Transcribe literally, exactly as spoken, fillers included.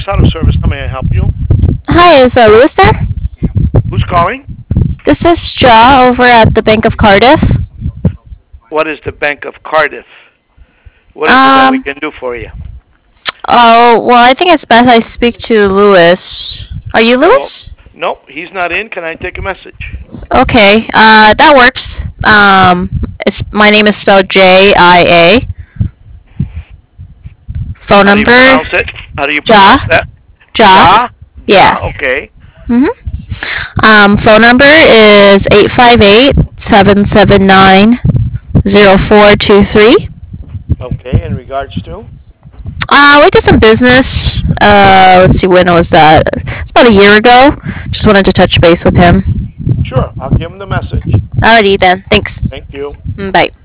Max Auto Service. How may I help you? Hi, is uh, Lewis there? Who's calling? This is Jaw over at the Bank of Cardiff. What is the Bank of Cardiff? What is it that we Um, can do for you? oh, well, I think it's best I speak to Lewis. Are you Okay, well, Lewis? nope, he's not in. Can I take a message? Okay, uh, that works. Um, it's my name is spelled J I A. Phone How do you number pronounce it? How do you Ja pronounce that? Ja. Ja? Yeah. Ja, okay. Mhm. Um, phone number is eight five eight seven seven nine zero four two three. Okay, in regards to? Uh, we did some business. Uh, let's see, when was that? It's about a year ago. Just wanted to touch base with him. Sure, I'll give him the message. Alrighty then. Thanks. Thank you. Mm, Bye.